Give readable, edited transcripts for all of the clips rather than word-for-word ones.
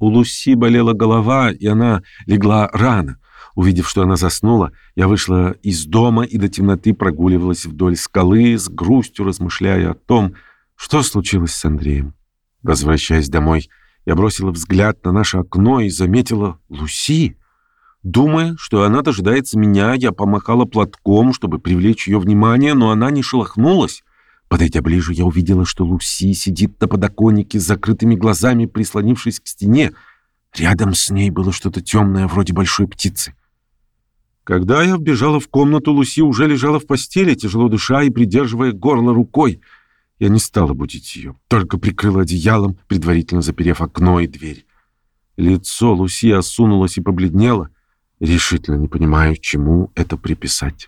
У Луси болела голова, и она легла рано. Увидев, что она заснула, я вышла из дома и до темноты прогуливалась вдоль скалы, с грустью размышляя о том, что случилось с Андреем. Возвращаясь домой, я бросила взгляд на наше окно и заметила Луси. Думая, что она дожидается меня, я помахала платком, чтобы привлечь ее внимание, но она не шелохнулась. Подойдя ближе, я увидела, что Луси сидит на подоконнике с закрытыми глазами, прислонившись к стене. Рядом с ней было что-то темное, вроде большой птицы. Когда я вбежала в комнату, Луси уже лежала в постели, тяжело дыша и придерживая горло рукой. Я не стала будить ее, только прикрыла одеялом, предварительно заперев окно и дверь. Лицо Луси осунулось и побледнело. Решительно не понимаю, чему это приписать.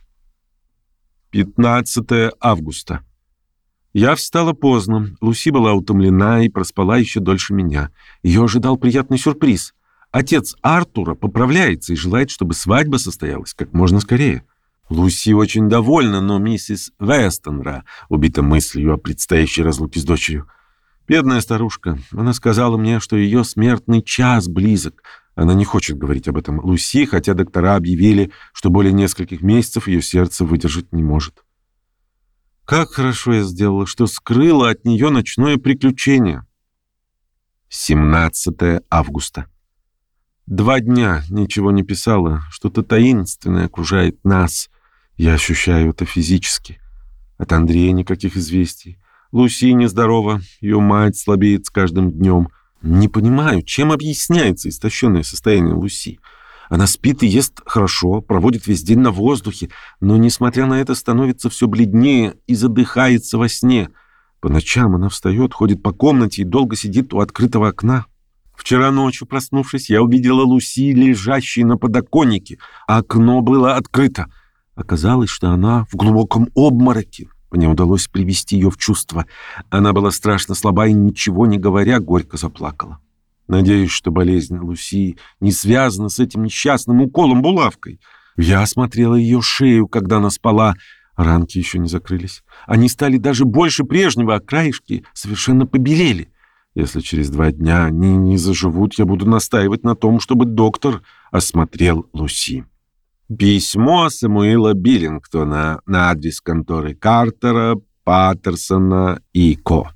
15 августа. Я встала поздно. Луси была утомлена и проспала еще дольше меня. Ее ожидал приятный сюрприз. Отец Артура поправляется и желает, чтобы свадьба состоялась как можно скорее. Луси очень довольна, но миссис Вестонра убита мыслью о предстоящей разлуке с дочерью. Бедная старушка. Она сказала мне, что ее смертный час близок. Она не хочет говорить об этом Луси, хотя доктора объявили, что более нескольких месяцев ее сердце выдержать не может. Как хорошо я сделала, что скрыла от нее ночное приключение. 17 августа. 2 дня ничего не писала, что-то таинственное окружает нас. Я ощущаю это физически. От Андрея никаких известий. Луси нездорова, ее мать слабеет с каждым днем. Не понимаю, чем объясняется истощенное состояние Луси. Она спит и ест хорошо, проводит весь день на воздухе, но, несмотря на это, становится все бледнее и задыхается во сне. По ночам она встает, ходит по комнате и долго сидит у открытого окна. Вчера ночью, проснувшись, я увидела Луси, лежащей на подоконнике, а окно было открыто. Оказалось, что она в глубоком обмороке. Мне удалось привести ее в чувство. Она была страшно слаба и, ничего не говоря, горько заплакала. Надеюсь, что болезнь Луси не связана с этим несчастным уколом булавкой. Я осмотрела ее шею, когда она спала. Ранки еще не закрылись. Они стали даже больше прежнего, а краешки совершенно побелели. Если через 2 дня они не заживут, я буду настаивать на том, чтобы доктор осмотрел Луси. Письмо Самуила Биллингтона на адрес конторы Картера, Паттерсона и Ко.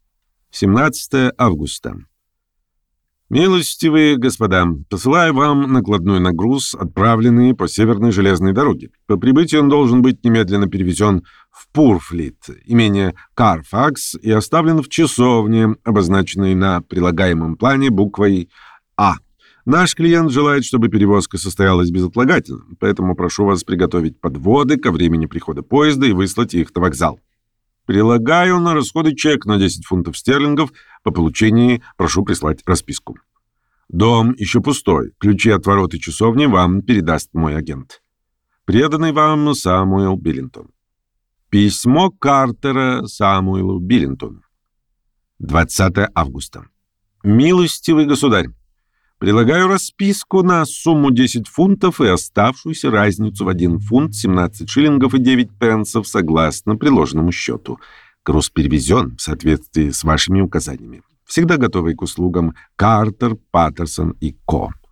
17 августа. Милостивые господа, посылаю вам накладной нагруз, отправленный по Северной железной дороге. По прибытии он должен быть немедленно перевезен в Пурфлит, имение Карфакс, и оставлен в часовне, обозначенной на прилагаемом плане буквой «А». Наш клиент желает, чтобы перевозка состоялась безотлагательно, поэтому прошу вас приготовить подводы ко времени прихода поезда и выслать их на вокзал. Прилагаю на расходы чек на 10 фунтов стерлингов. По получении прошу прислать расписку. Дом еще пустой. Ключи от ворот и часовни вам передаст мой агент. Преданный вам Самуэл Биллингтон. Письмо Картера Самуэлу Биллингтону. 20 августа. Милостивый государь, прилагаю расписку на сумму 10 фунтов и оставшуюся разницу в 1 фунт 17 шиллингов и 9 пенсов согласно приложенному счету. Груз перевезен в соответствии с вашими указаниями. Всегда готовый к услугам Картер, Паттерсон и Ко.